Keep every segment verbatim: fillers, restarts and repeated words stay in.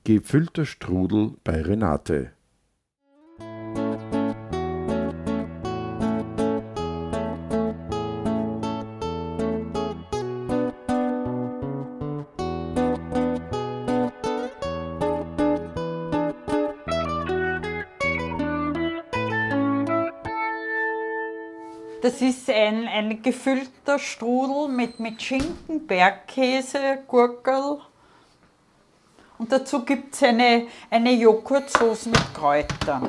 Gefüllter Strudel bei Renate. Das ist ein, ein gefüllter Strudel mit, mit Schinken, Bergkäse, Gurkel. Und dazu gibt es eine, eine Joghurtsoße mit Kräutern.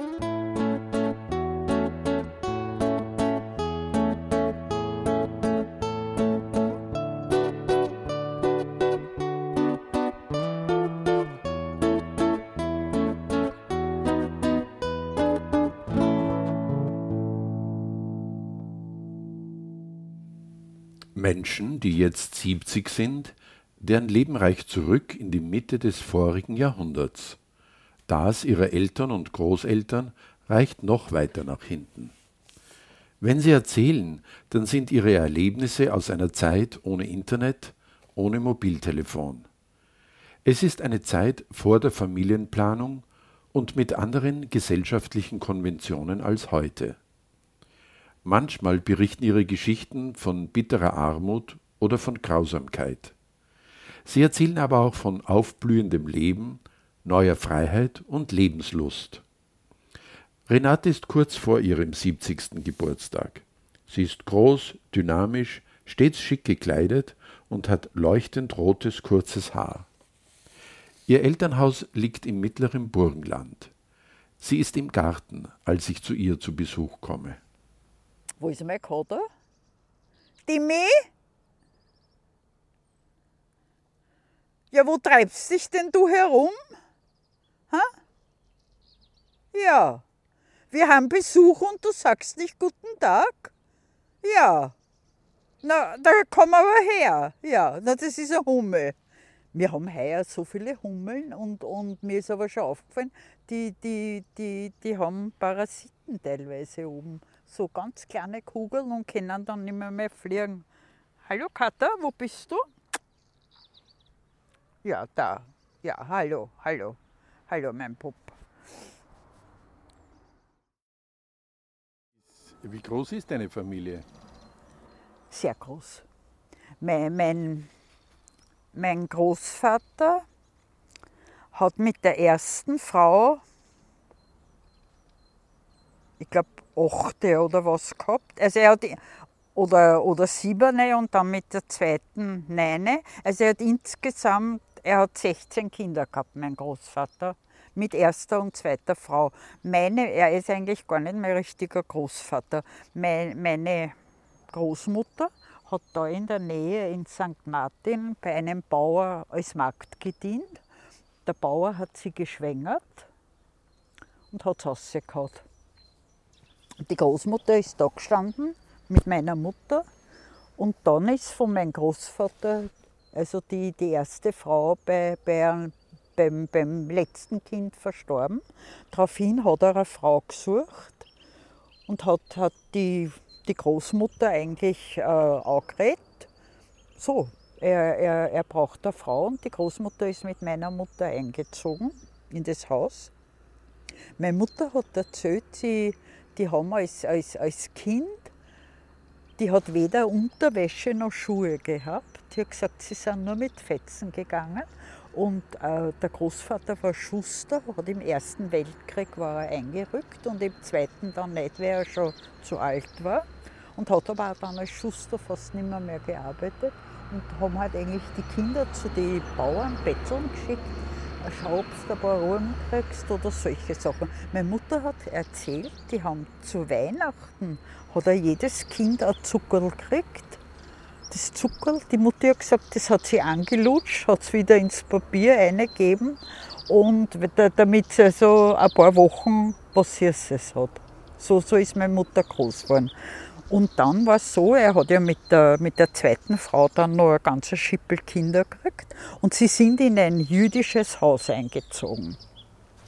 Menschen, die jetzt siebzig sind, deren Leben reicht zurück in die Mitte des vorigen Jahrhunderts. Das ihrer Eltern und Großeltern reicht noch weiter nach hinten. Wenn sie erzählen, dann sind ihre Erlebnisse aus einer Zeit ohne Internet, ohne Mobiltelefon. Es ist eine Zeit vor der Familienplanung und mit anderen gesellschaftlichen Konventionen als heute. Manchmal berichten ihre Geschichten von bitterer Armut oder von Grausamkeit. Sie erzählen aber auch von aufblühendem Leben, neuer Freiheit und Lebenslust. Renate ist kurz vor ihrem siebzigsten Geburtstag. Sie ist groß, dynamisch, stets schick gekleidet und hat leuchtend rotes, kurzes Haar. Ihr Elternhaus liegt im mittleren Burgenland. Sie ist im Garten, als ich zu ihr zu Besuch komme. Wo ist mein Kater? Timmy? Ja, wo treibst dich denn du herum? Ha? Ja, wir haben Besuch und du sagst nicht guten Tag? Ja, na, da komm aber her. Ja, na, das ist ein Hummel. Wir haben heuer so viele Hummeln und, und mir ist aber schon aufgefallen, die, die, die, die haben Parasiten teilweise oben. So ganz kleine Kugeln und können dann nicht mehr, mehr fliegen. Hallo Katha, wo bist du? Ja, da. Ja, hallo, hallo. Hallo, mein Bub. Wie groß ist deine Familie? Sehr groß. Mein, mein, mein Großvater hat mit der ersten Frau, ich glaube, achte oder was gehabt. Also er hat, oder, oder siebene und dann mit der zweiten neune. Also er hat insgesamt, er hat sechzehn Kinder gehabt, mein Großvater, mit erster und zweiter Frau. Meine, er ist eigentlich gar nicht mein richtiger Großvater. Meine, meine Großmutter hat da in der Nähe in Sankt Martin bei einem Bauer als Magd gedient. Der Bauer hat sie geschwängert und hat es rausgehauen. Die Großmutter ist da gestanden mit meiner Mutter und dann ist von meinem Großvater, also die, die erste Frau bei, bei, beim, beim letzten Kind verstorben. Daraufhin hat er eine Frau gesucht und hat, hat die, die Großmutter eigentlich äh, angeredet. So, er, er, er braucht eine Frau und die Großmutter ist mit meiner Mutter eingezogen in das Haus. Meine Mutter hat erzählt, sie Die haben als, als, als Kind, die hat weder Unterwäsche noch Schuhe gehabt. Die hat gesagt, sie sind nur mit Fetzen gegangen. Und äh, der Großvater war Schuster, hat im Ersten Weltkrieg war er eingerückt und im Zweiten dann nicht, weil er schon zu alt war. Und hat aber auch dann als Schuster fast nicht mehr, mehr gearbeitet. Und haben halt eigentlich die Kinder zu den Bauern betteln geschickt. Schau, ob du ein paar Ruhen kriegst oder solche Sachen. Meine Mutter hat erzählt, die haben zu Weihnachten, hat er jedes Kind ein Zuckerl gekriegt. Das Zuckerl, die Mutter hat gesagt, das hat sie angelutscht, hat es wieder ins Papier eingegeben und damit sie also ein paar Wochen was Süßes hat. So, so ist meine Mutter groß geworden. Und dann war es so, er hat ja mit der, mit der zweiten Frau dann noch ein ganzes Schippel Kinder gekriegt und sie sind in ein jüdisches Haus eingezogen.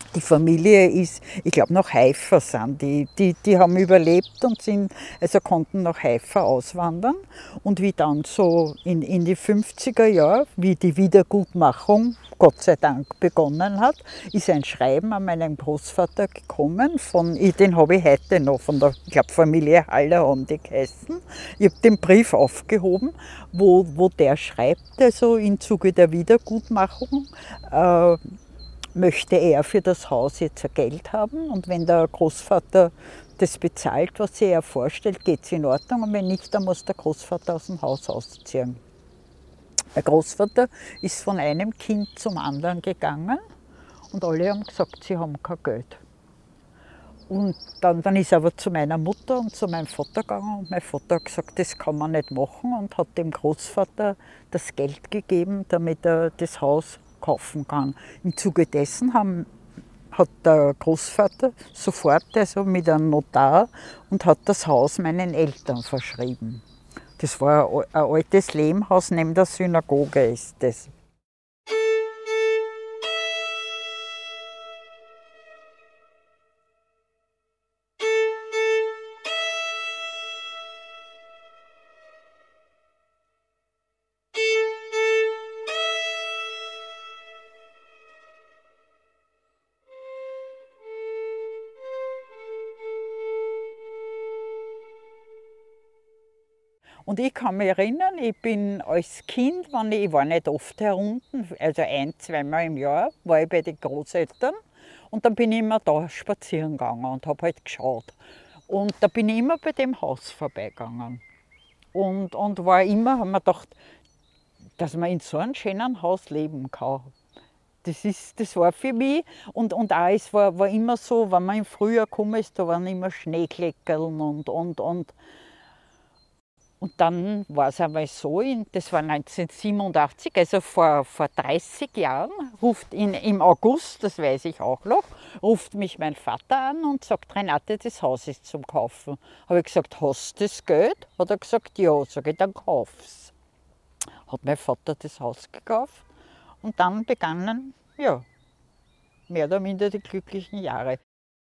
Die Familie ist, ich glaube, nach Haifa sind die. die. Die haben überlebt und sind, also konnten nach Haifa auswandern. Und wie dann so in, in die fünfziger Jahre, wie die Wiedergutmachung Gott sei Dank begonnen hat, ist ein Schreiben an meinen Großvater gekommen. Von, den habe ich heute noch, von der, ich glaube, Familie Haller haben die geheißen. Ich habe den Brief aufgehoben, wo, wo der schreibt, also im Zuge der Wiedergutmachung, äh, möchte er für das Haus jetzt Geld haben und wenn der Großvater das bezahlt, was sich er vorstellt, geht es in Ordnung und wenn nicht, dann muss der Großvater aus dem Haus ausziehen. Der Großvater ist von einem Kind zum anderen gegangen und alle haben gesagt, sie haben kein Geld. Und dann, dann ist er aber zu meiner Mutter und zu meinem Vater gegangen und mein Vater hat gesagt, das kann man nicht machen und hat dem Großvater das Geld gegeben, damit er das Haus kaufen kann. Im Zuge dessen haben, hat der Großvater sofort also mit einem Notar und hat das Haus meinen Eltern verschrieben. Das war ein, ein altes Lehmhaus neben der Synagoge ist das. Und ich kann mich erinnern, ich bin als Kind, wenn ich, ich war nicht oft herunten, also ein-, zweimal im Jahr, war ich bei den Großeltern und dann bin ich immer da spazieren gegangen und habe halt geschaut. Und da bin ich immer bei dem Haus vorbeigegangen. Und, und war immer, haben wir gedacht, dass man in so einem schönen Haus leben kann. Das, ist, das war für mich und, und auch, es war, war immer so, wenn man im Frühjahr gekommen ist, da waren immer Schneekleckerln und, und, und Und dann war es einmal so, das war neunzehnhundertsiebenundachtzig, also vor, vor dreißig Jahren, ruft in, im August, das weiß ich auch noch, ruft mich mein Vater an und sagt, Renate, das Haus ist zum Kaufen. Habe ich gesagt, hast du das Geld? Hat er gesagt, ja. Sage ich, dann kauf's. Hat mein Vater das Haus gekauft und dann begannen, ja, mehr oder minder die glücklichen Jahre.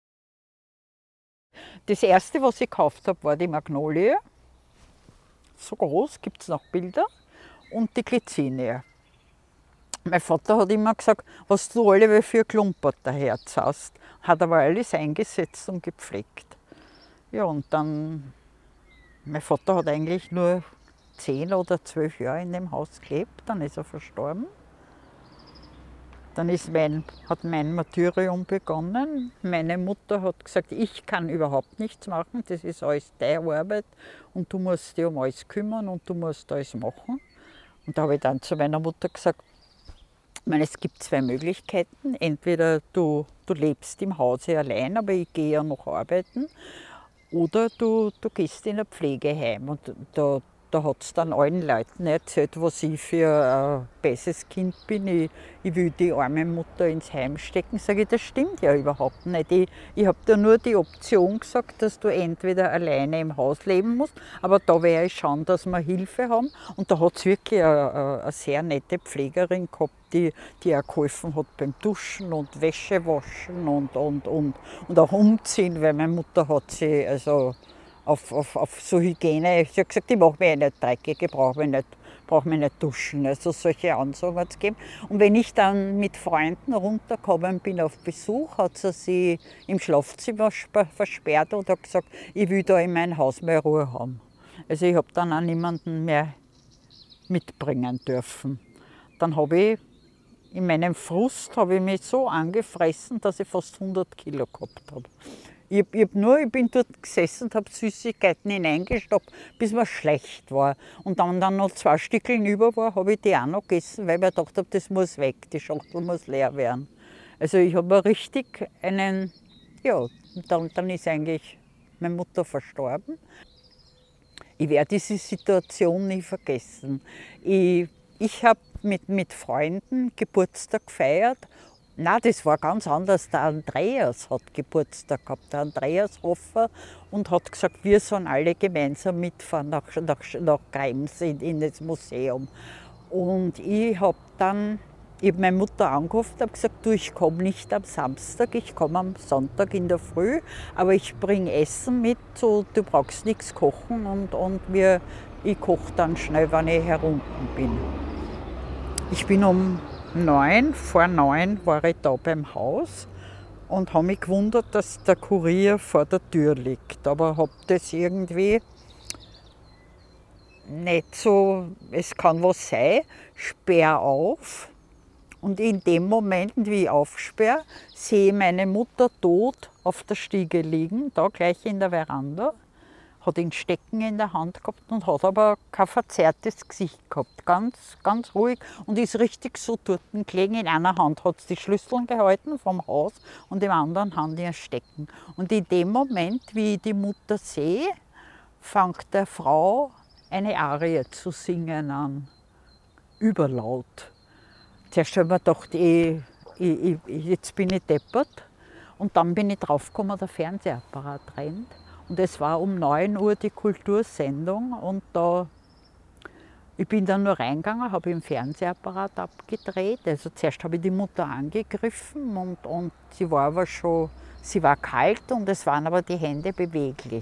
Das erste, was ich gekauft habe, war die Magnolie. So groß, gibt es noch Bilder, und die Glycinie. Mein Vater hat immer gesagt, was du alle für Klumpert daherz hast, hat aber alles eingesetzt und gepflegt. Ja, und dann, mein Vater hat eigentlich nur zehn oder zwölf Jahre in dem Haus gelebt, dann ist er verstorben. Dann ist mein, hat mein Martyrium begonnen. Meine Mutter hat gesagt, ich kann überhaupt nichts machen, das ist alles deine Arbeit und du musst dich um alles kümmern und du musst alles machen. Und da habe ich dann zu meiner Mutter gesagt, ich meine, es gibt zwei Möglichkeiten. Entweder du, du lebst im Hause allein, aber ich gehe ja noch arbeiten, oder du, du gehst in ein Pflegeheim. Und da, da hat es dann allen Leuten erzählt, was ich für ein besseres Kind bin. Ich, ich will die arme Mutter ins Heim stecken. Sage ich, das stimmt ja überhaupt nicht. Ich, ich habe dir nur die Option gesagt, dass du entweder alleine im Haus leben musst, aber da werde ich schauen, dass wir Hilfe haben. Und da hat es wirklich eine, eine sehr nette Pflegerin gehabt, die, die auch geholfen hat beim Duschen und Wäsche waschen und, und, und, und auch umziehen, weil meine Mutter hat sie also Auf, auf, auf so Hygiene. Ich habe gesagt, ich mache mich nicht dreckig, ich brauche mich nicht, brauche mich nicht duschen. Also solche Ansagen hat es gegeben. Und wenn ich dann mit Freunden runtergekommen bin auf Besuch, hat sie sich im Schlafzimmer versperrt und hat gesagt, ich will da in mein Haus mehr Ruhe haben. Also ich habe dann auch niemanden mehr mitbringen dürfen. Dann habe ich in meinem Frust habe ich mich so angefressen, dass ich fast hundert Kilo gehabt habe. Ich, ich, hab nur, ich bin dort gesessen und habe Süßigkeiten hineingestopft, bis mir schlecht war. Und dann, dann noch zwei Stückeln über war, habe ich die auch noch gegessen, weil ich mir gedacht habe, das muss weg, die Schachtel muss leer werden. Also ich habe richtig einen, ja, dann, dann ist eigentlich meine Mutter verstorben. Ich werde diese Situation nie vergessen. Ich, ich habe mit, mit Freunden Geburtstag gefeiert. Nein, das war ganz anders. Der Andreas hat Geburtstag gehabt, der Andreas Hoffer, und hat gesagt, wir sollen alle gemeinsam mitfahren nach, nach, nach Krems in, in das Museum. Und ich habe dann Ich habe meine Mutter angerufen und habe gesagt, du, ich komme nicht am Samstag, ich komme am Sonntag in der Früh, aber ich bringe Essen mit, so, du brauchst nichts kochen und, und wir, ich koche dann schnell, wenn ich herunten bin. Ich bin um neun, vor neun war ich da beim Haus und habe mich gewundert, dass der Kurier vor der Tür liegt, aber habe das irgendwie nicht so, es kann was sein, sperr auf. Und in dem Moment, wie ich aufsperre, sehe ich meine Mutter tot auf der Stiege liegen, da gleich in der Veranda. Hat den Stecken in der Hand gehabt und hat aber kein verzerrtes Gesicht gehabt. Ganz, ganz ruhig und ist richtig so dort gelegen. In einer Hand hat sie die Schlüssel gehalten vom Haus und in der anderen Hand ihren Stecken. Und in dem Moment, wie ich die Mutter sehe, fängt der Frau eine Arie zu singen an. Überlaut. Zuerst habe ich mir gedacht, ich, ich, ich, jetzt bin ich deppert. Und dann bin ich draufgekommen, der Fernsehapparat rennt. Und es war um neun Uhr die Kultursendung. Und da, ich bin dann nur reingegangen, habe im Fernsehapparat abgedreht. Also zuerst habe ich die Mutter angegriffen und, und sie war aber schon, sie war kalt und es waren aber die Hände beweglich.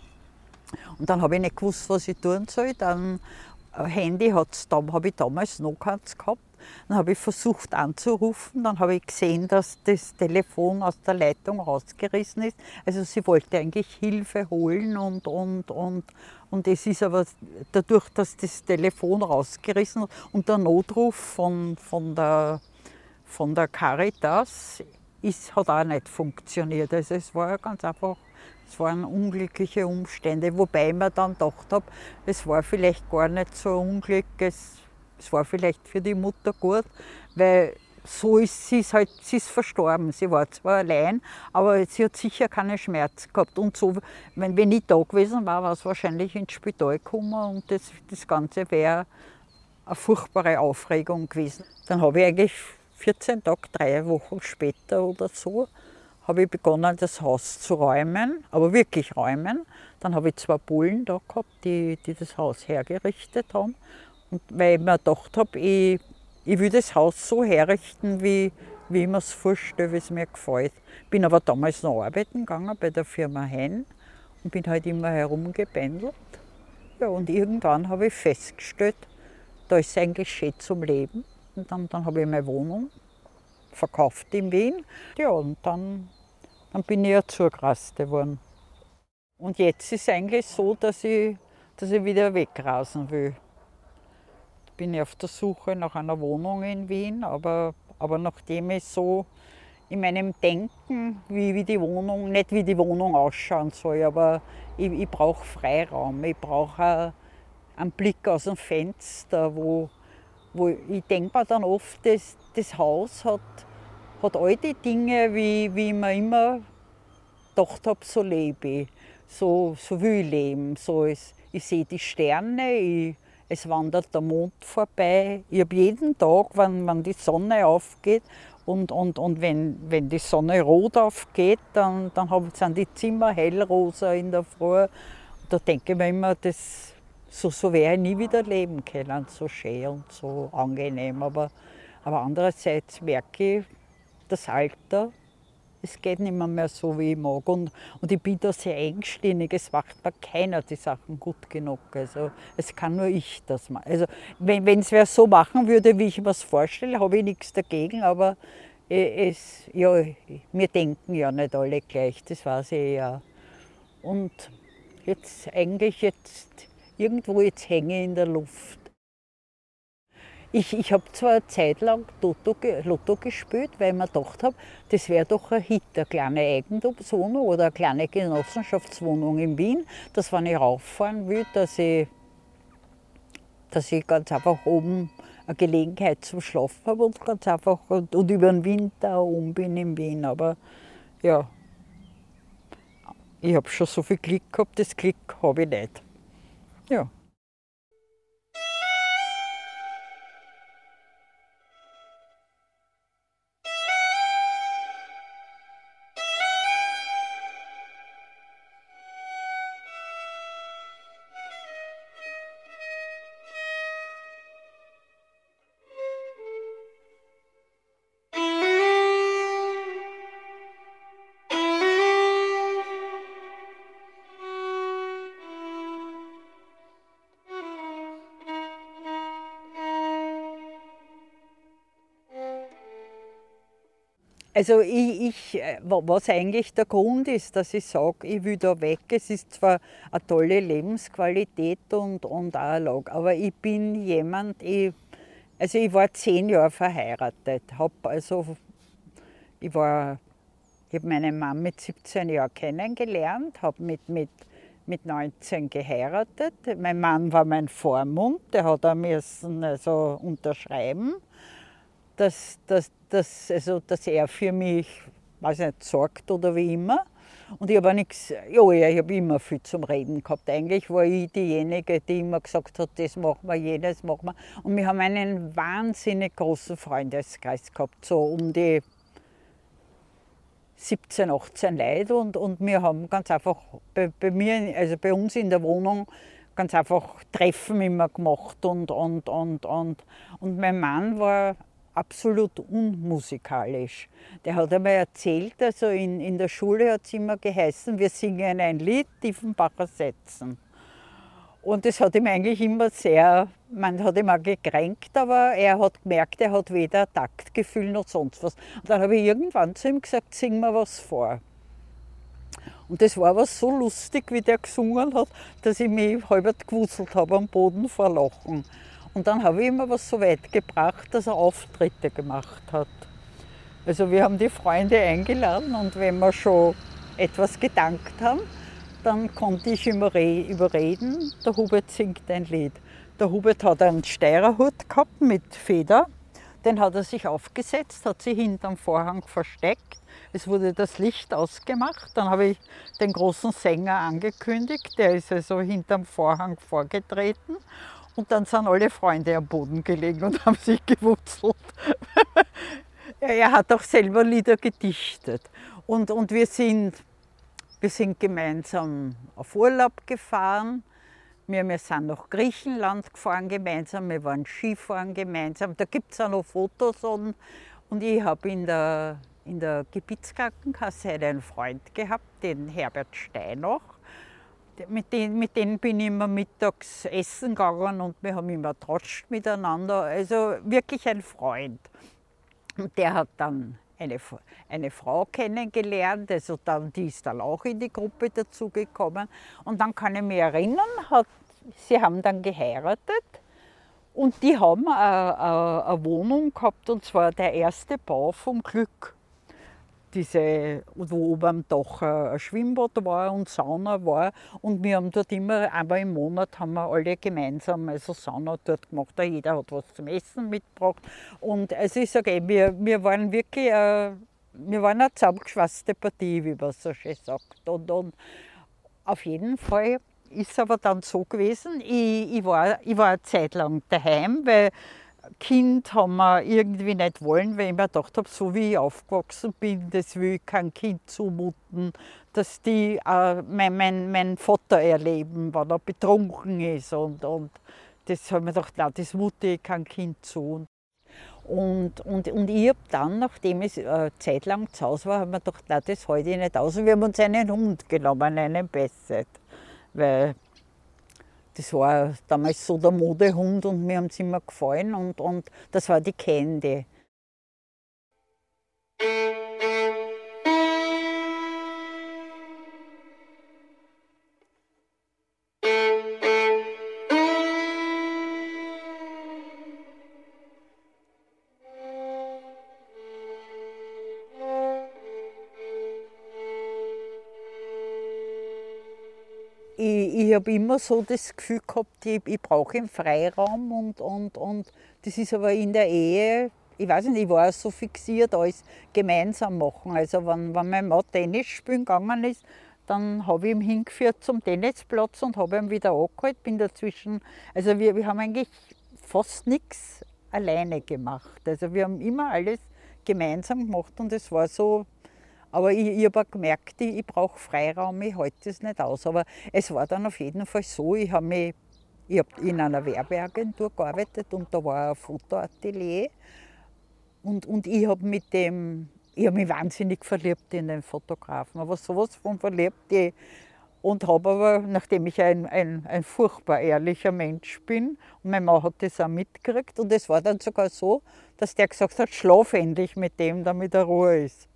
Und dann habe ich nicht gewusst, was ich tun soll. Dann Handy hat's, da habe ich damals noch keins gehabt. Dann habe ich versucht anzurufen, dann habe ich gesehen, dass das Telefon aus der Leitung rausgerissen ist. Also sie wollte eigentlich Hilfe holen und, und, und, und es ist aber dadurch, dass das Telefon rausgerissen ist und der Notruf von, von, der, von der Caritas ist, hat auch nicht funktioniert. Also es war ganz einfach, es waren unglückliche Umstände, wobei ich mir dann gedacht habe, es war vielleicht gar nicht so ein Unglück, es, es war vielleicht für die Mutter gut, weil so ist sie ist halt, sie ist verstorben. Sie war zwar allein, aber sie hat sicher keine Schmerzen gehabt. Und so, wenn, wenn ich da gewesen war, war es wahrscheinlich ins Spital gekommen und das, das Ganze wäre eine furchtbare Aufregung gewesen. Dann habe ich eigentlich vierzehn Tage, drei Wochen später oder so, habe ich begonnen, das Haus zu räumen, aber wirklich räumen. Dann habe ich zwei Bullen da gehabt, die, die das Haus hergerichtet haben. Und weil ich mir gedacht habe, ich, ich will das Haus so herrichten, wie, wie ich mir es vorstelle, wie es mir gefällt. Bin aber damals noch arbeiten gegangen bei der Firma Hein und bin halt immer herumgependelt. Ja, und irgendwann habe ich festgestellt, da ist es eigentlich schön zum Leben. Und dann, dann habe ich meine Wohnung verkauft in Wien. Ja, und dann, dann bin ich ja zugereist geworden. Und jetzt ist es eigentlich so, dass ich, dass ich wieder wegrasen will. Ich bin auf der Suche nach einer Wohnung in Wien, aber, aber nachdem ich so in meinem Denken, wie, wie die Wohnung, nicht wie die Wohnung ausschauen soll, aber ich, ich brauche Freiraum, ich brauche einen Blick aus dem Fenster, wo, wo ich denke mir dann oft, das, das Haus hat, hat all die Dinge, wie, wie ich mir immer gedacht habe, so lebe ich, so, so will ich leben. So ist, ich sehe die Sterne, ich, es wandert der Mond vorbei. Ich habe jeden Tag, wenn, wenn die Sonne aufgeht und, und, und wenn, wenn die Sonne rot aufgeht, dann, dann hab, sind die Zimmer hellrosa in der Früh. Da denke ich mir immer, das, so, so werde ich nie wieder leben können, so schön und so angenehm. Aber, aber andererseits merke ich, das Alter, es geht nicht mehr, mehr so, wie ich mag. Und, und ich bin da sehr engständig, es macht mir keiner die Sachen gut genug. Also es kann nur ich das machen. Also wenn es wer so machen würde, wie ich mir es vorstelle, habe ich nichts dagegen, aber es, ja, wir denken ja nicht alle gleich, das weiß ich ja. Und jetzt eigentlich jetzt irgendwo jetzt hänge ich in der Luft. Ich, ich habe zwar eine Zeit lang Lotto, Lotto gespielt, weil ich mir gedacht habe, das wäre doch ein Hit, eine kleine Eigentumswohnung oder eine kleine Genossenschaftswohnung in Wien, dass wenn ich rauffahren will, dass ich, dass ich ganz einfach oben eine Gelegenheit zum Schlafen habe und ganz einfach und, und über den Winter um bin in Wien. Aber ja, ich habe schon so viel Glück gehabt, das Glück habe ich nicht. Ja. Also ich, ich, äh, wa- was eigentlich der Grund ist, dass ich sage, ich will da weg. Es ist zwar eine tolle Lebensqualität und, und auch eine Lage, aber ich bin jemand, ich, also ich war zehn Jahre verheiratet. Hab also, ich war, ich habe meinen Mann mit siebzehn Jahren kennengelernt, habe mit, mit, mit neunzehn geheiratet. Mein Mann war mein Vormund, der hat auch müssen also unterschreiben, dass, dass, dass, also, dass er für mich, weiß nicht, sorgt oder wie immer. Und ich habe auch nichts, ja, ja, ich habe immer viel zum Reden gehabt. Eigentlich war ich diejenige, die immer gesagt hat, das machen wir, jenes machen wir. Und wir haben einen wahnsinnig großen Freundeskreis gehabt, so um die siebzehn, achtzehn Leute. Und, und wir haben ganz einfach bei, bei mir, also bei uns in der Wohnung, ganz einfach Treffen immer gemacht und, und, und, und. Und mein Mann war absolut unmusikalisch. Der hat einmal erzählt, also in, in der Schule hat es immer geheißen, wir singen ein Lied, Tiefenbacher Sätzen. Und das hat ihm eigentlich immer sehr, man hat ihn auch gekränkt, aber er hat gemerkt, er hat weder Taktgefühl noch sonst was. Und dann habe ich irgendwann zu ihm gesagt, sing mir was vor. Und das war aber so lustig, wie der gesungen hat, dass ich mich halb gewuselt habe am Boden vor Lachen. Und dann habe ich ihm was so weit gebracht, dass er Auftritte gemacht hat. Also wir haben die Freunde eingeladen und wenn wir schon etwas gedankt haben, dann konnte ich immer überreden, der Hubert singt ein Lied. Der Hubert hat einen Steirerhut gehabt mit Feder, den hat er sich aufgesetzt, hat sich hinterm Vorhang versteckt. Es wurde das Licht ausgemacht, dann habe ich den großen Sänger angekündigt, der ist also hinterm Vorhang vorgetreten. Und dann sind alle Freunde am Boden gelegen und haben sich gewurzelt. Er hat auch selber Lieder gedichtet. Und, und wir, sind, wir sind gemeinsam auf Urlaub gefahren. Wir, wir sind nach Griechenland gefahren gemeinsam, wir waren Skifahren gemeinsam. Da gibt es auch noch Fotos. Und, und ich habe in der, in der Gebietskrankenkasse einen Freund gehabt, den Herbert Steinach. Mit denen, mit denen bin ich immer mittags essen gegangen und wir haben immer tratscht miteinander. Also wirklich ein Freund. Und der hat dann eine, eine Frau kennengelernt, also dann, die ist dann auch in die Gruppe dazugekommen. Und dann kann ich mich erinnern, hat, sie haben dann geheiratet und die haben eine, eine Wohnung gehabt, und zwar der erste Bau vom Glück. Diese, wo oben am Dach ein Schwimmbad war und Sauna war. Und wir haben dort immer, einmal im Monat haben wir alle gemeinsam also Sauna dort gemacht. Jeder hat was zum Essen mitgebracht. Und also ich sage, wir, wir waren wirklich, äh, wir waren eine zusammengeschweißte Partie, wie man so schön sagt. Und, und auf jeden Fall ist es aber dann so gewesen, ich, ich, war, ich war eine Zeit lang daheim, weil Kind haben wir irgendwie nicht wollen, weil ich mir gedacht habe, so wie ich aufgewachsen bin, das will ich kein Kind zumuten, dass die äh, mein, mein, mein Vater erleben, wenn er betrunken ist. Und, und das habe ich mir gedacht, nein, das mute ich kein Kind zu. Und, und, und ich habe dann, nachdem ich eine Zeit lang zu Hause war, habe ich mir gedacht, nein, das halte ich nicht aus. Und wir haben uns einen Hund genommen, einen Basset. Weil das war damals so der Modehund und mir haben sie immer gefallen, und, und das war die Candy. Ich, ich habe immer so das Gefühl gehabt, ich, ich brauche einen Freiraum, und, und, und das ist aber in der Ehe, ich weiß nicht, ich war so fixiert, alles gemeinsam machen. Also wenn, wenn mein Mann Tennis spielen gegangen ist, dann habe ich ihn hingeführt zum Tennisplatz und habe ihn wieder angeholt, bin dazwischen, also wir, wir haben eigentlich fast nichts alleine gemacht. Also wir haben immer alles gemeinsam gemacht und es war so. Aber ich, ich habe auch gemerkt, ich, ich brauche Freiraum, ich halte es nicht aus. Aber es war dann auf jeden Fall so, ich habe mich, ich hab in einer Werbeagentur gearbeitet und da war ein Fotoatelier. Und, und ich habe mit dem, ich habe mich wahnsinnig verliebt in den Fotografen, aber sowas von verliebt. Ich, und habe aber, nachdem ich ein, ein, ein furchtbar ehrlicher Mensch bin, und mein Mann hat das auch mitgekriegt, und es war dann sogar so, dass der gesagt hat, schlaf endlich mit dem, damit er Ruhe ist.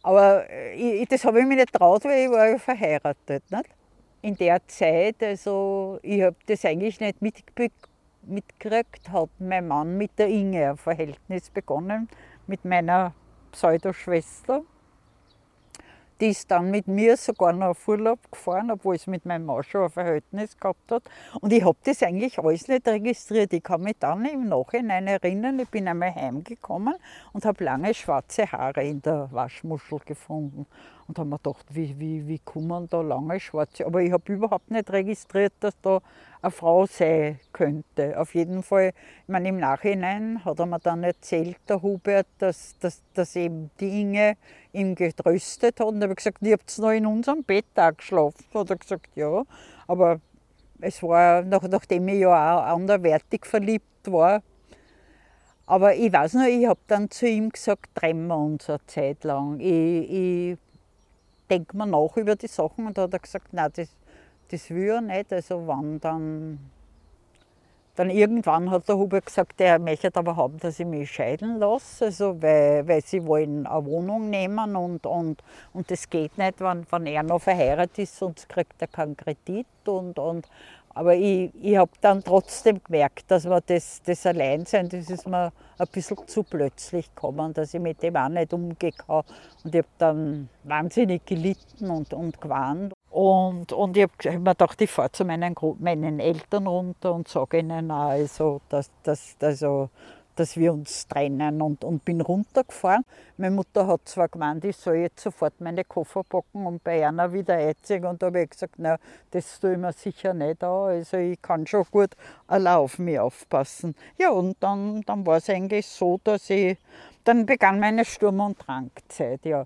Aber ich, das habe ich mir nicht getraut, weil ich war ja verheiratet. Nicht? In der Zeit, also ich habe das eigentlich nicht mitgekriegt, mitgekriegt, hat mein Mann mit der Inge ein Verhältnis begonnen, mit meiner Pseudoschwester. Die ist dann mit mir sogar noch auf Urlaub gefahren, obwohl sie mit meinem Mann schon ein Verhältnis gehabt hat. Und ich habe das eigentlich alles nicht registriert. Ich kann mich dann im Nachhinein erinnern, ich bin einmal heimgekommen und habe lange schwarze Haare in der Waschmuschel gefunden. Und habe mir gedacht, wie, wie, wie kommen da lange schwarze? Aber ich habe überhaupt nicht registriert, dass da eine Frau sein könnte. Auf jeden Fall, ich meine, im Nachhinein hat er mir dann erzählt, der Hubert, dass, dass, dass eben die Inge ihn getröstet hat. Und ich habe gesagt, ihr habt noch in unserem Bett auch geschlafen. Hat er gesagt, ja. Aber es war, nach, nachdem ich ja auch anderweitig verliebt war. Aber ich weiß noch, ich habe dann zu ihm gesagt, trennen wir uns eine Zeit lang. Ich, ich denke mir nach über die Sachen und da hat er gesagt, nein, das, das will er nicht. Also wann dann, dann irgendwann hat der Hubert gesagt, er möchte aber haben, dass ich mich scheiden lasse, also weil, weil sie wollen eine Wohnung nehmen und, und, und das geht nicht, wenn, wenn er noch verheiratet ist, sonst kriegt er keinen Kredit. Und, und, aber ich, ich habe dann trotzdem gemerkt, dass man das, das Alleinsein, das ist mir ein bisschen zu plötzlich gekommen, dass ich mit dem auch nicht umgehen kann. Und ich habe dann wahnsinnig gelitten und, und gewarnt. Und, und ich habe mir gedacht, ich fahre zu meinen, meinen Eltern runter und sage ihnen auch, also, dass, dass, also, dass wir uns trennen und, und bin runtergefahren. Meine Mutter hat zwar gemeint, ich soll jetzt sofort meine Koffer packen und bei einer wieder einziehen. Und da habe ich gesagt, na, das tue ich mir sicher nicht an. Also ich kann schon gut allein auf mich aufpassen. Ja, und dann, dann war es eigentlich so, dass ich, dann begann meine Sturm- und Drangzeit, ja.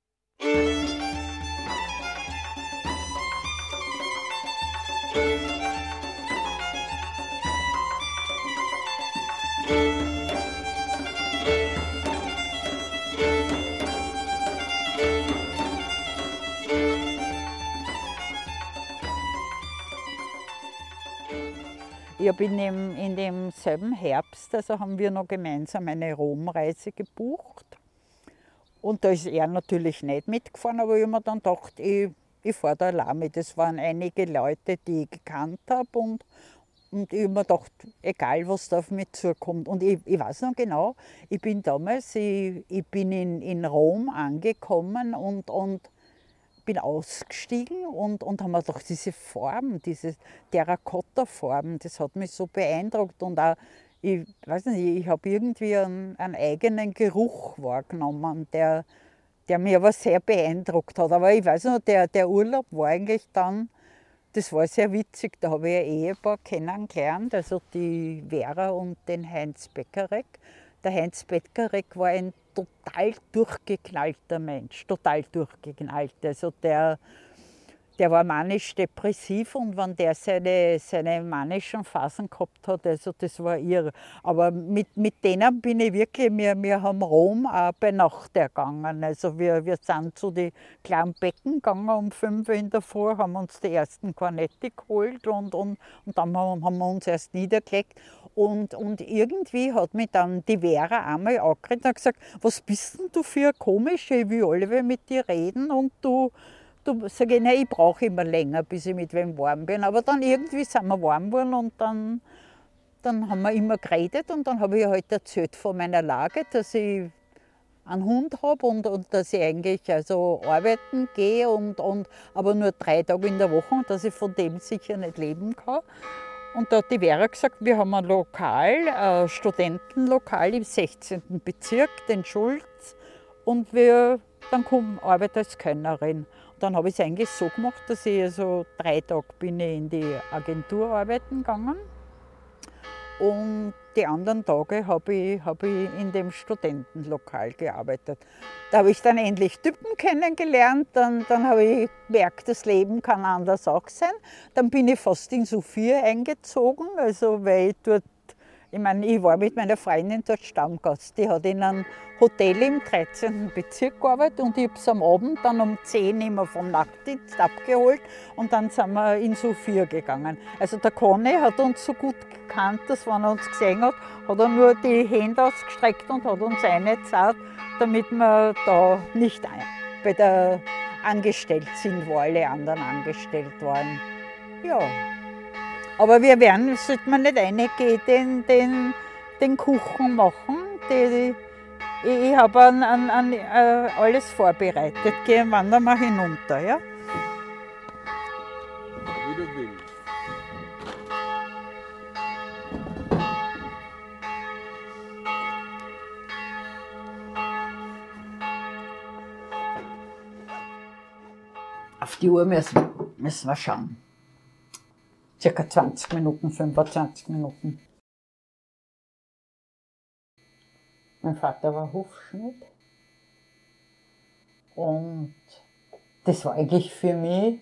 Ich habe in, dem, in demselben Herbst, also haben wir noch gemeinsam eine Romreise gebucht. Und da ist er natürlich nicht mitgefahren, aber ich habe mir dann gedacht, ich, ich fahre da allein mit. Es waren einige Leute, die ich gekannt habe und, und ich habe mir gedacht, egal was da auf mich zukommt. Und ich, ich weiß noch genau, ich bin damals, ich, ich bin in, in Rom angekommen und, und bin ausgestiegen und, und habe mir gedacht, diese Form, diese Terrakotta-Form, das hat mich so beeindruckt. Und auch, ich weiß nicht, ich habe irgendwie einen, einen eigenen Geruch wahrgenommen, der, der mich aber sehr beeindruckt hat. Aber ich weiß noch, der, der Urlaub war eigentlich dann, das war sehr witzig, da habe ich ein Ehepaar kennengelernt, also die Vera und den Heinz Beckerek. Der Heinz Beckerek war ein total durchgeknallter Mensch, total durchgeknallt. Also der, der war manisch-depressiv und wenn der seine, seine manischen Phasen gehabt hat, also das war irre. Aber mit, mit denen bin ich wirklich, wir, wir haben Rom auch bei Nacht ergangen. Also wir, wir sind zu den kleinen Becken gegangen um fünf Uhr in der Früh, haben uns die ersten Kornetti geholt und, und, und dann haben, haben wir uns erst niedergelegt. Und, und irgendwie hat mich dann die Vera einmal angeredet und gesagt, was bist denn du für eine komische, ich will alle mit dir reden und du, du sag ich, nein, ich brauche immer länger, bis ich mit wem warm bin. Aber dann irgendwie sind wir warm geworden und dann, dann haben wir immer geredet und dann habe ich halt erzählt von meiner Lage, dass ich einen Hund habe und, und dass ich eigentlich also arbeiten gehe, und, und, aber nur drei Tage in der Woche und dass ich von dem sicher nicht leben kann. Und da hat die Vera gesagt, wir haben ein Lokal, ein Studentenlokal im sechzehnten Bezirk, den Schulz, und wir, dann komm, arbeite als Kellnerin. Und dann habe ich es eigentlich so gemacht, dass ich also drei Tage bin ich in die Agentur arbeiten gegangen und die anderen Tage habe ich, hab ich in dem Studentenlokal gearbeitet. Da habe ich dann endlich Typen kennengelernt, dann, dann habe ich gemerkt, das Leben kann anders auch sein. Dann bin ich fast in Sophia eingezogen, also weil ich dort, ich meine, ich war mit meiner Freundin dort Stammgast. Die hat in einem Hotel im dreizehnten Bezirk gearbeitet und ich habe es am Abend dann um zehn immer vom Nachtdienst abgeholt und dann sind wir in Sophia gegangen. Also der Conny hat uns so gut gekannt, dass wenn er uns gesehen hat, hat er nur die Hände ausgestreckt und hat uns eingezahlt, damit wir da nicht bei der angestellt sind, wo alle anderen angestellt waren. Ja. Aber wir werden, sollte man nicht reingehen, den, den, den Kuchen machen. Die, ich ich habe an, an, an, äh, alles vorbereitet. Gehen wandern wir hinunter. Ja? Wie du willst. Auf die Uhr müssen, müssen wir schauen. Circa zwanzig Minuten, fünfundzwanzig Minuten. Mein Vater war Hufschmied. Und das war eigentlich für mich,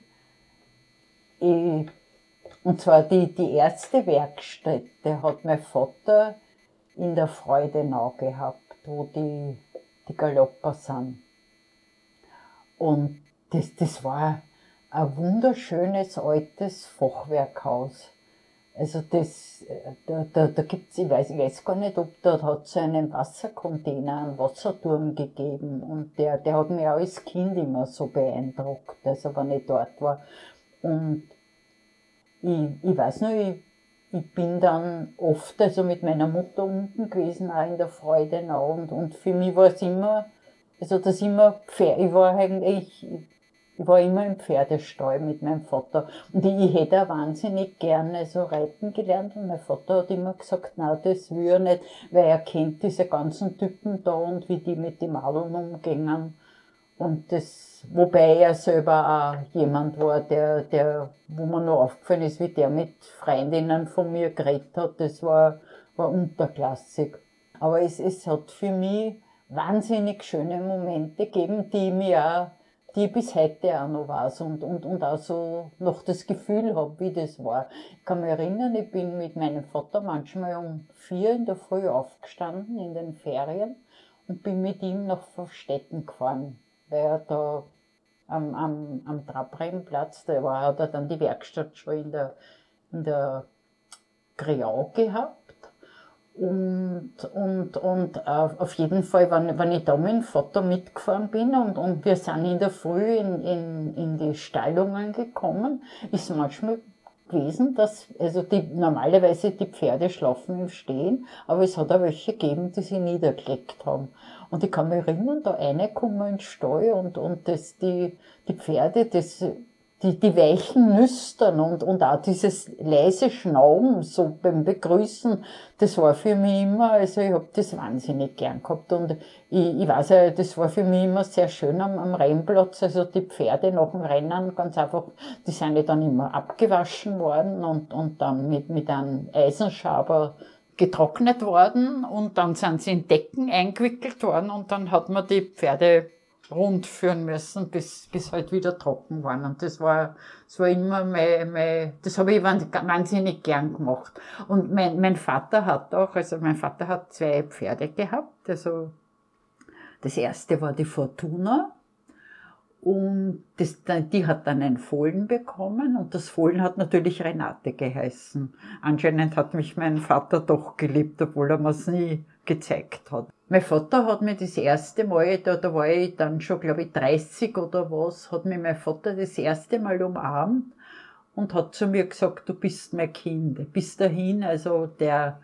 ich, und zwar die, die erste Werkstätte hat mein Vater in der Freudenau gehabt, wo die, die Galopper sind. Und das, das war ein wunderschönes altes Fachwerkhaus. Also das, da, da, da gibt's, ich weiß, ich weiß gar nicht, ob dort hat es einen Wassercontainer, einen Wasserturm gegeben. Und der, der hat mich auch als Kind immer so beeindruckt, also wenn ich dort war. Und ich, ich weiß noch, ich, ich bin dann oft also mit meiner Mutter unten gewesen, auch in der Freudenau. Und, und für mich war es immer, also das immer Pferd, ich war eigentlich, ich war immer im Pferdestall mit meinem Vater. Und ich, ich hätte auch wahnsinnig gerne so reiten gelernt. Und mein Vater hat immer gesagt, nein, das will er nicht, weil er kennt diese ganzen Typen da und wie die mit den Madeln umgingen. Und das, wobei er selber auch jemand war, der, der, wo mir noch aufgefallen ist, wie der mit Freundinnen von mir geredet hat, das war, war unterklassig. Aber es, es hat für mich wahnsinnig schöne Momente gegeben, die mir auch, die ich bis heute auch noch weiß und, und, und auch so noch das Gefühl habe, wie das war. Ich kann mich erinnern, ich bin mit meinem Vater manchmal um vier in der Früh aufgestanden in den Ferien und bin mit ihm nach Verstetten gefahren, weil er da am, am, am Trabrennplatz, da war, hat er dann die Werkstatt schon in der, in der Griau gehabt. Und, und, und auf jeden Fall, wenn, wenn ich da mit dem Vater mitgefahren bin und, und wir sind in der Früh in, in, in die Stallungen gekommen, ist manchmal gewesen, dass, also die, normalerweise die Pferde schlafen im Stehen, aber es hat auch welche gegeben, die sich niedergelegt haben. Und ich kann mich erinnern, da reinkommen ins Stall und, und das, die, die Pferde, das, Die, die weichen Nüstern und, und auch dieses leise Schnauben so beim Begrüßen, das war für mich immer, also ich hab das wahnsinnig gern gehabt und ich, ich weiß ja, das war für mich immer sehr schön am, am Rennplatz, also die Pferde nach dem Rennen ganz einfach, die sind ja dann immer abgewaschen worden und, und dann mit, mit einem Eisenschaber getrocknet worden und dann sind sie in Decken eingewickelt worden und dann hat man die Pferde rund führen müssen, bis, bis halt wieder trocken waren. Und das war, das war immer mein, mein, das habe ich wahnsinnig gern gemacht. Und mein, mein Vater hat auch, also mein Vater hat zwei Pferde gehabt, also das erste war die Fortuna und das, die hat dann ein Fohlen bekommen und das Fohlen hat natürlich Renate geheißen. Anscheinend hat mich mein Vater doch geliebt, obwohl er mir's nie gezeigt hat. Mein Vater hat mir das erste Mal, da, da war ich dann schon, glaube ich, dreißig oder was, hat mir mein Vater das erste Mal umarmt und hat zu mir gesagt, du bist mein Kind. Bis dahin, also der,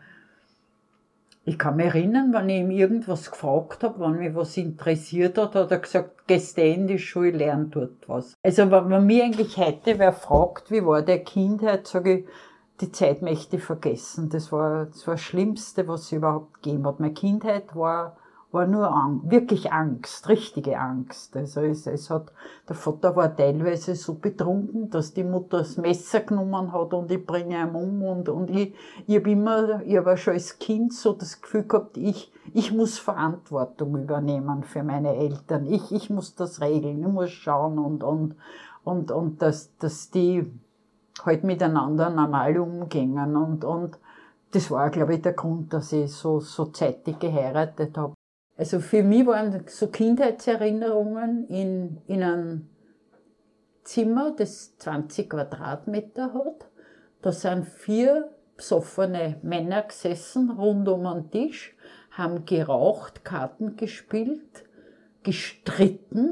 ich kann mich erinnern, wenn ich ihm irgendwas gefragt habe, wenn mich was interessiert hat, hat er gesagt, gehst du in die Schule, lern dort was. Also wenn man mich eigentlich heute wer fragt, wie war der Kindheit, sage ich, die Zeit möchte ich vergessen. Das war das, war das Schlimmste, was es überhaupt gegeben hat. Meine Kindheit war, war nur Angst, wirklich Angst, richtige Angst. Also es, es hat, der Vater war teilweise so betrunken, dass die Mutter das Messer genommen hat und ich bringe ihn um. Und, und ich, ich habe immer, ich habe schon als Kind so das Gefühl gehabt, ich, ich muss Verantwortung übernehmen für meine Eltern. Ich, ich muss das regeln, ich muss schauen und, und, und, und dass, dass die halt miteinander normal umgingen und, und das war, glaube ich, der Grund, dass ich so, so zeitig geheiratet habe. Also für mich waren so Kindheitserinnerungen in, in einem Zimmer, das zwanzig Quadratmeter hat. Da sind vier besoffene Männer gesessen, rund um einen Tisch, haben geraucht, Karten gespielt, gestritten,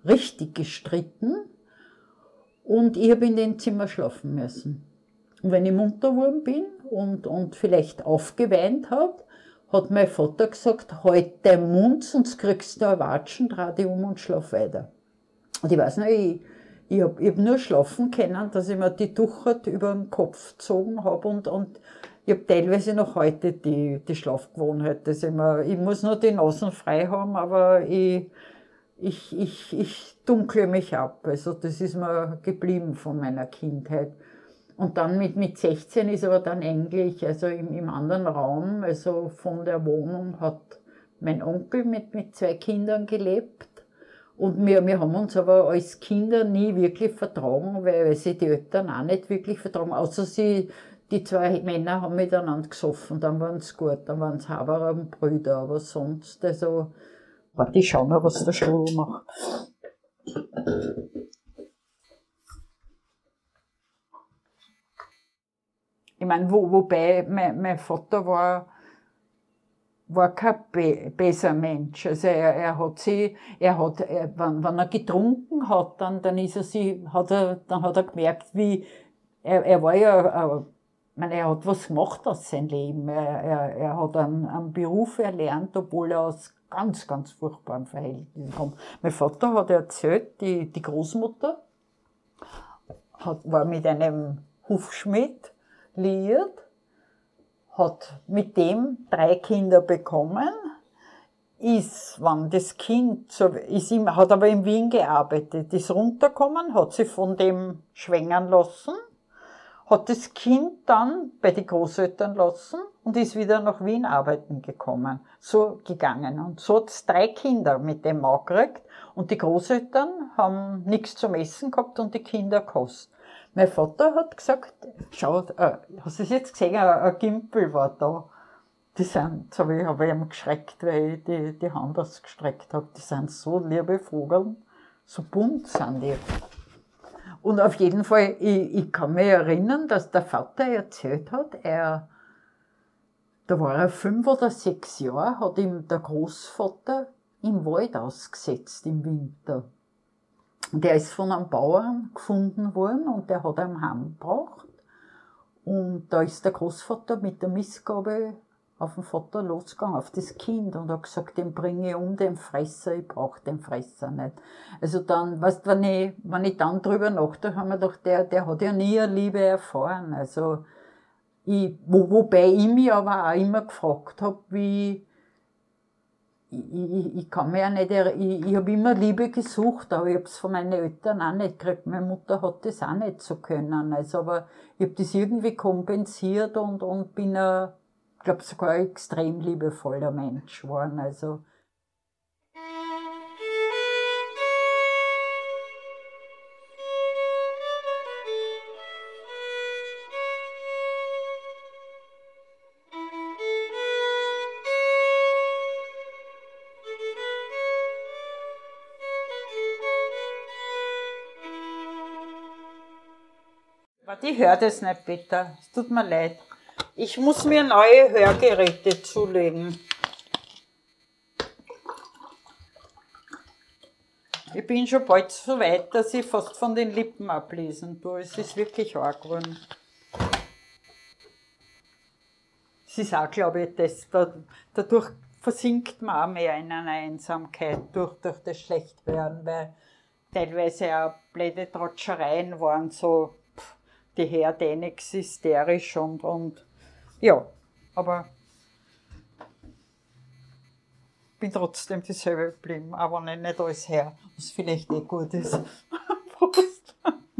richtig gestritten und ich habe in dem Zimmer schlafen müssen. Und wenn ich munter geworden bin und, und vielleicht aufgeweint habe, hat mein Vater gesagt, halt deinen Mund, sonst kriegst du einen Watschen, dreh dich um und schlaf weiter. Und ich weiß nicht, ich, ich habe hab nur schlafen können, dass ich mir die Tuchert über den Kopf gezogen habe und, und ich habe teilweise noch heute die, die Schlafgewohnheit, dass ich, mir, ich muss nur die Nasen frei haben, aber ich, ich, ich, ich dunkle mich ab. Also das ist mir geblieben von meiner Kindheit. Und dann mit, mit sechzehn ist aber dann eigentlich, also im, im anderen Raum, also von der Wohnung hat mein Onkel mit, mit zwei Kindern gelebt. Und wir, wir haben uns aber als Kinder nie wirklich vertragen, weil, weil sie die Eltern auch nicht wirklich vertragen. Außer sie, die zwei Männer haben miteinander gesoffen, dann waren es gut, dann waren es Haberer und Brüder, aber sonst, also, warte, ich schau mal, was der Strudel macht. Ich meine, wo, wobei mein, mein Vater war, war kein be besser Mensch. Also er, er hat sie, er hat, er, wenn, wenn er getrunken hat, dann, dann ist er sie, hat er, dann hat er gemerkt, wie, er, er war ja, äh, ich meine, er hat was gemacht aus seinem Leben. Er, er, er hat einen, einen Beruf erlernt, obwohl er aus ganz, ganz furchtbaren Verhältnissen kommt. Mein Vater hat erzählt, die, die Großmutter hat, war mit einem Hufschmied liiert, hat mit dem drei Kinder bekommen, ist, wann das Kind, so, ist ihm, hat aber in Wien gearbeitet, ist runtergekommen, hat sich von dem schwängern lassen, hat das Kind dann bei den Großeltern lassen und ist wieder nach Wien arbeiten gekommen, so gegangen. Und so hat es drei Kinder mit dem Mann gekriegt und die Großeltern haben nichts zum Essen gehabt und die Kinder gekostet. Mein Vater hat gesagt, schau, äh, hast du es jetzt gesehen, ein, ein Gimpel war da. Die sind, so habe ich, hab ich ihm geschreckt, weil ich die, die Hand ausgestreckt habe. Die sind so liebe Vögel, so bunt sind die. Und auf jeden Fall, ich, ich kann mich erinnern, dass der Vater erzählt hat, er, da war er fünf oder sechs Jahre, hat ihm der Großvater im Wald ausgesetzt im Winter. Der ist von einem Bauern gefunden worden und der hat einen Heim gebracht. Und da ist der Großvater mit der Missgabe auf den Vater losgegangen, auf das Kind, und hat gesagt, den bringe ich um, den Fresser, ich brauche den Fresser nicht. Also dann, weißt, wenn ich, wenn ich dann drüber nachdenke, habe ich mir gedacht, der, der hat ja nie eine Liebe erfahren. Also, ich, wo, wobei ich mich aber auch immer gefragt habe, wie, Ich, ich, ich kann mir ja nicht, ich, ich habe immer Liebe gesucht, aber ich habe es von meinen Eltern auch nicht gekriegt. Meine Mutter hat das auch nicht so können. Also, aber ich habe das irgendwie kompensiert und, und bin ein, ich glaube, sogar ein extrem liebevoller Mensch geworden. Also. Ich höre das nicht, Peter. Es tut mir leid. Ich muss mir neue Hörgeräte zulegen. Ich bin schon bald so weit, dass ich fast von den Lippen ablesen tue. Es ist wirklich arg geworden. Es ist auch, glaube ich, das, dadurch versinkt man auch mehr in einer Einsamkeit durch, durch das Schlechtwerden, weil teilweise auch blöde Tratschereien waren, so die Herde nichts hysterisch und, und ja, aber ich bin trotzdem dieselbe geblieben, auch wenn ich nicht alles her, was vielleicht eh gut ist. Prost.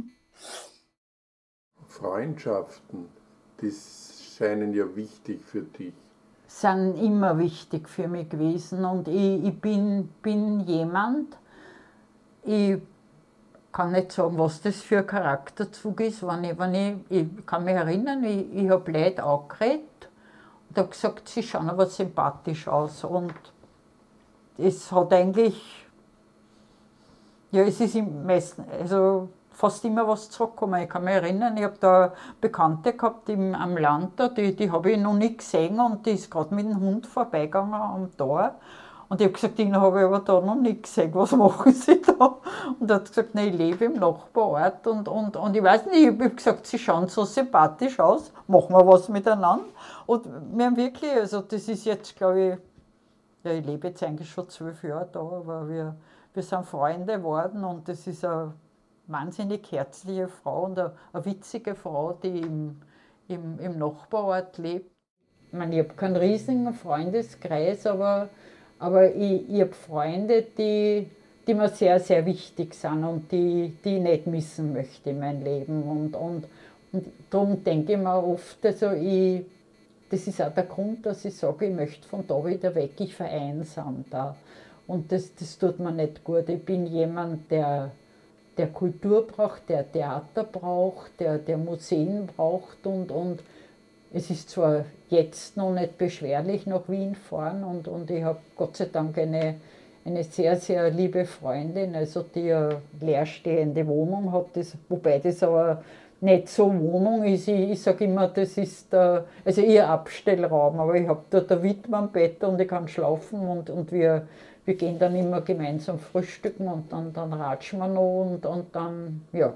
Freundschaften, die scheinen ja wichtig für dich. Sind immer wichtig für mich gewesen und ich, ich bin, bin jemand, ich kann nicht sagen, was das für ein Charakterzug ist. Wenn ich, wenn ich, ich kann mich erinnern, ich, ich habe Leute angeredet und habe gesagt, sie schauen aber sympathisch aus. Und es hat eigentlich, ja, es ist im meisten, also fast immer was zurückgekommen. Ich kann mich erinnern, ich habe da Bekannte gehabt im, am Land, da, die, die habe ich noch nie gesehen und die ist gerade mit dem Hund vorbeigegangen am Tor. Und ich habe gesagt, Ihnen habe ich aber da noch nichts gesehen, was machen Sie da? Und er hat gesagt, nein, ich lebe im Nachbarort und, und, und ich weiß nicht, ich habe gesagt, Sie schauen so sympathisch aus, machen wir was miteinander. Und wir haben wirklich, also das ist jetzt, glaube ich, ja, ich lebe jetzt eigentlich schon zwölf Jahre da, aber wir, wir sind Freunde geworden und das ist eine wahnsinnig herzliche Frau und eine, eine witzige Frau, die im, im, im Nachbarort lebt. Ich meine, ich habe keinen riesigen Freundeskreis, aber, aber ich, ich habe Freunde, die, die mir sehr, sehr wichtig sind und die, die ich nicht missen möchte in meinem Leben. Und, und, und darum denke ich mir oft, also ich, das ist auch der Grund, dass ich sage, ich möchte von da wieder weg, ich vereinsam da. Und das, das tut mir nicht gut. Ich bin jemand, der, der Kultur braucht, der Theater braucht, der, der Museen braucht und, und es ist zwar jetzt noch nicht beschwerlich nach Wien fahren und, und ich habe Gott sei Dank eine, eine sehr, sehr liebe Freundin, also die eine leerstehende Wohnung hat, das, wobei das aber nicht so Wohnung ist. Ich, ich sage immer, das ist der, also ihr Abstellraum, aber ich habe dort ein Widmannbett und ich kann schlafen und, und wir, wir gehen dann immer gemeinsam frühstücken und dann, dann ratschen wir noch und, und dann, ja.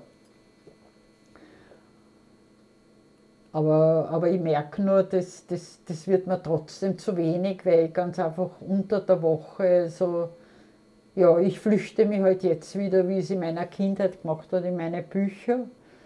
Aber, aber ich merke nur, das, das, das wird mir trotzdem zu wenig, weil ich ganz einfach unter der Woche so, ja, ich flüchte mich halt jetzt wieder, wie ich es in meiner Kindheit gemacht habe, in meine Bücher.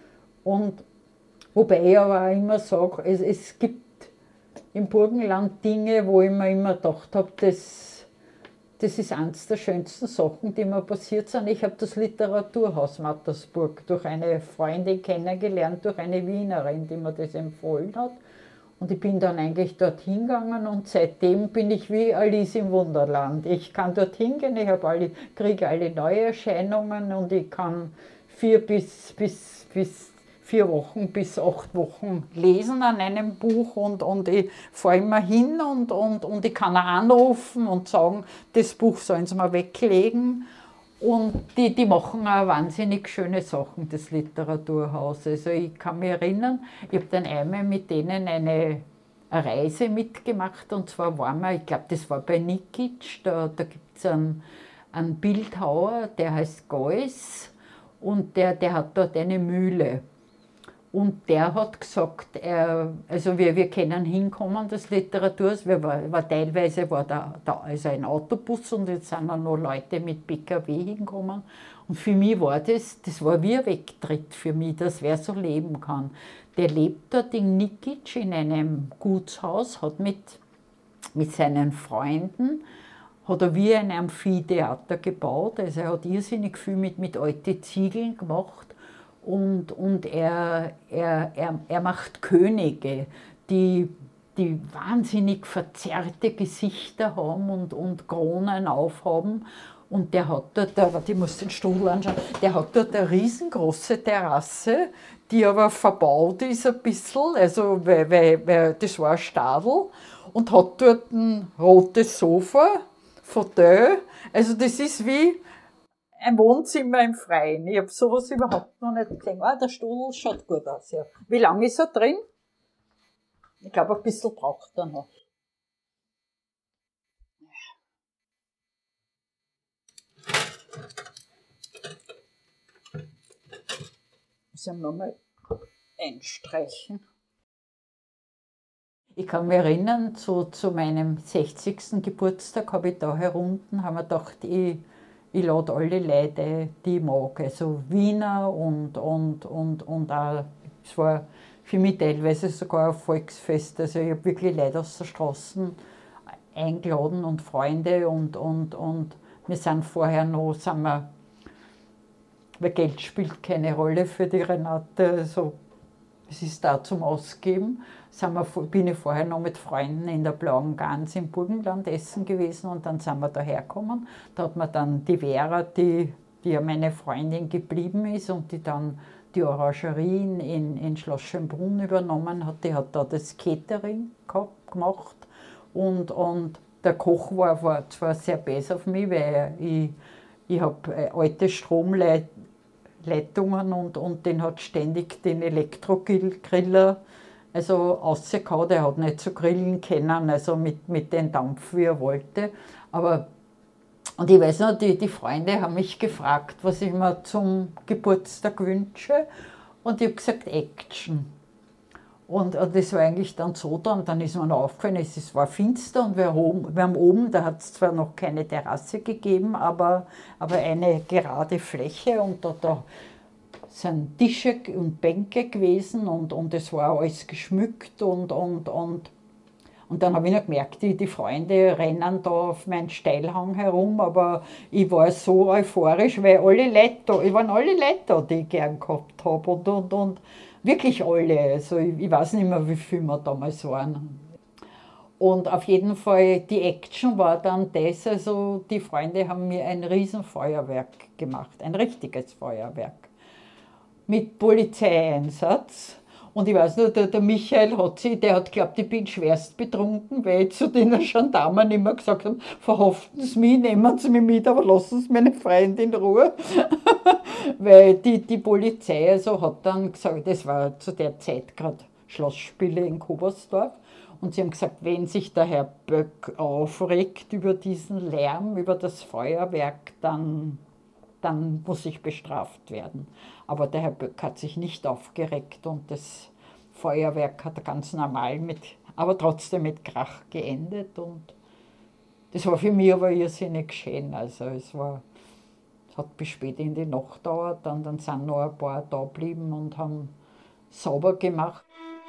Und wobei ich aber auch immer sage, es, es gibt im Burgenland Dinge, wo ich mir immer gedacht habe, das, das ist eines der schönsten Sachen, die mir passiert sind. Ich habe das Literaturhaus Mattersburg durch eine Freundin kennengelernt, durch eine Wienerin, die mir das empfohlen hat. Und ich bin dann eigentlich dorthin gegangen und seitdem bin ich wie Alice im Wunderland. Ich kann dorthin gehen, ich habe alle, kriege alle Neuerscheinungen und ich kann vier bis, bis, bis vier Wochen bis acht Wochen lesen an einem Buch und, und ich fahre immer hin und, und, und ich kann auch anrufen und sagen, das Buch sollen sie mir weglegen. Und die, die machen auch wahnsinnig schöne Sachen, das Literaturhaus. Also ich kann mich erinnern, ich habe dann einmal mit denen eine, eine Reise mitgemacht und zwar waren wir, ich glaube, das war bei Nikic, da, da gibt es einen, einen Bildhauer, der heißt Geuss und der, der hat dort eine Mühle. Und der hat gesagt, er, also wir, wir können hinkommen, das Literaturhaus, wir war, war teilweise war da, da also ein Autobus und jetzt sind dann noch Leute mit P K W hinkommen. Und für mich war das, das war wie ein Wegtritt für mich, dass wer so leben kann. Der lebt dort in Nikic in einem Gutshaus, hat mit, mit seinen Freunden, hat er wie ein Amphitheater gebaut, also er hat irrsinnig viel mit, mit alten Ziegeln gemacht. Und, und er, er, er, er macht Könige, die, die wahnsinnig verzerrte Gesichter haben und, und Kronen aufhaben. Und der hat dort, ich muss den Stuhl anschauen, der hat dort eine riesengroße Terrasse, die aber verbaut ist ein bisschen, also weil, weil, weil das war ein Stadel, und hat dort ein rotes Sofa, Fauteuil, also das ist wie ein Wohnzimmer im Freien. Ich habe sowas überhaupt noch nicht gesehen. Ah, der Stuhl schaut gut aus. Ja. Wie lange ist er drin? Ich glaube, ein bisschen braucht er noch. Muss ich nochmal einstreichen. Ich kann mich erinnern, zu, zu meinem sechzigsten Geburtstag habe ich da herunten, haben wir gedacht, ich Ich lade alle Leute, die ich mag, also Wiener und, und, und, und auch, es war für mich teilweise sogar ein Volksfest, also ich habe wirklich Leute aus der Straße eingeladen und Freunde und, und, und wir sind vorher noch, sind wir, weil Geld spielt keine Rolle für die Renate, also es ist da zum Ausgeben. Sind wir, bin ich vorher noch mit Freunden in der Blauen Gans im Burgenland essen gewesen und dann sind wir da hergekommen. Da hat mir dann die Vera, die, die ja meine Freundin geblieben ist und die dann die Orangerie in, in Schloss Schönbrunn übernommen hat, die hat da das Catering gehabt, gemacht und, und der Koch war, war zwar sehr besser auf mich, weil ich, ich habe alte Stromleitungen Leitungen und, und den hat ständig den Elektrogriller also rausgehauen. Er hat nicht so grillen können, also mit, mit dem Dampf, wie er wollte. Aber Und ich weiß noch, die, die Freunde haben mich gefragt, was ich mir zum Geburtstag wünsche. Und ich habe gesagt, Action. Und äh, das war eigentlich dann so, dann, dann ist mir noch aufgefallen, es, es war finster und wir, oben, wir haben oben, da hat es zwar noch keine Terrasse gegeben, aber, aber eine gerade Fläche und da, da sind Tische und Bänke gewesen und, und es war alles geschmückt und, und, und, und dann habe ich noch gemerkt, die, die Freunde rennen da auf meinen Steilhang herum, aber ich war so euphorisch, weil alle Leute da, es waren alle Leute da, die ich gern gehabt habe und, und, und wirklich alle, also ich, ich weiß nicht mehr, wie viele wir damals waren. Und auf jeden Fall, die Action war dann das, also die Freunde haben mir ein Riesenfeuerwerk gemacht, ein richtiges Feuerwerk mit Polizeieinsatz. Und ich weiß nur, der, der Michael hat sich, der hat geglaubt, ich bin schwerst betrunken, weil ich zu den Gendarmen immer gesagt habe, verhaften Sie mich, nehmen Sie mich mit, aber lassen Sie meine Freunde in Ruhe. Weil die, die Polizei also hat dann gesagt, das war zu der Zeit gerade Schlossspiele in Kobersdorf, und sie haben gesagt, wenn sich der Herr Böck aufregt über diesen Lärm, über das Feuerwerk, dann, dann muss ich bestraft werden. Aber der Herr Böck hat sich nicht aufgeregt und das Feuerwerk hat ganz normal, mit, aber trotzdem mit Krach geendet. Und das war für mich aber irrsinnig schön. Also es war, es hat bis spät in die Nacht gedauert, dann, dann sind noch ein paar da geblieben und haben sauber gemacht.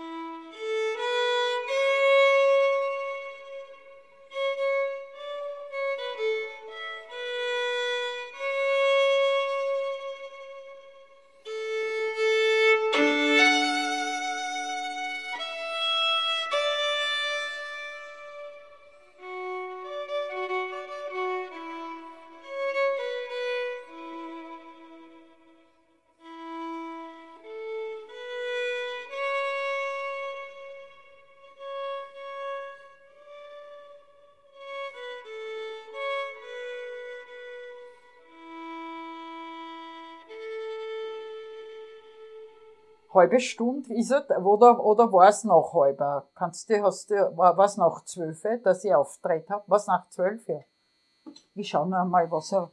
Halbe Stunde ist es, oder, oder war es nach halber? Kannst du, hast du, war es nach zwölf, dass ich auftritt habe? Was nach zwölf? Ich schau noch einmal, was er.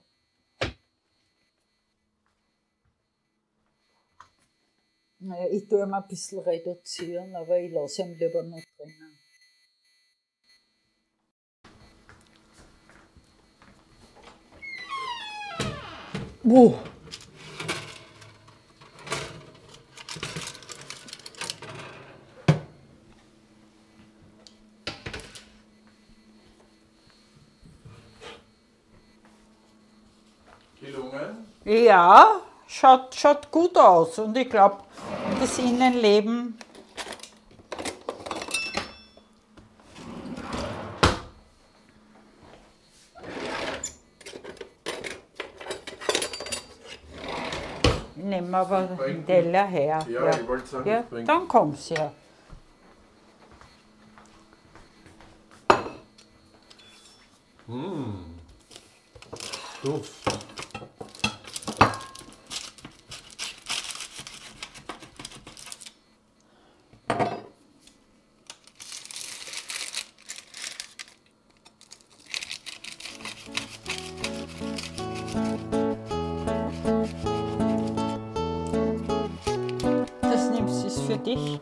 Naja, ich tue ihn ein bisschen reduzieren, aber ich lasse ihn lieber noch drinnen. Wow. Gelungen? Ja, schaut, schaut gut aus und ich glaube, das Innenleben. Nehmen wir aber den Teller her. Ja, Ja, ich wollte sagen, ja, bringt- dann komm's her. Duft. Das nimmst du ist für dich.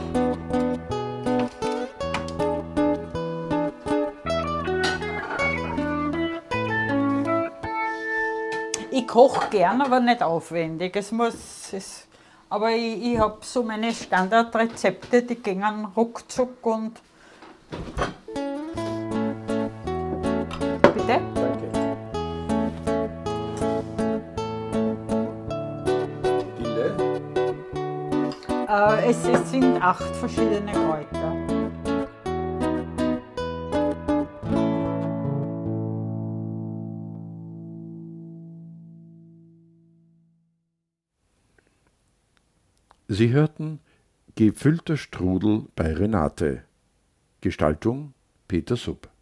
Ich koche gern, aber nicht aufwendig. Es muss, es, aber ich, ich habe so meine Standardrezepte, die gehen ruckzuck und. Bitte? Danke. Dille? Äh, es, es sind acht verschiedene Kräuter. Sie hörten Gefüllter Strudel bei Renate. Gestaltung Peter Supp.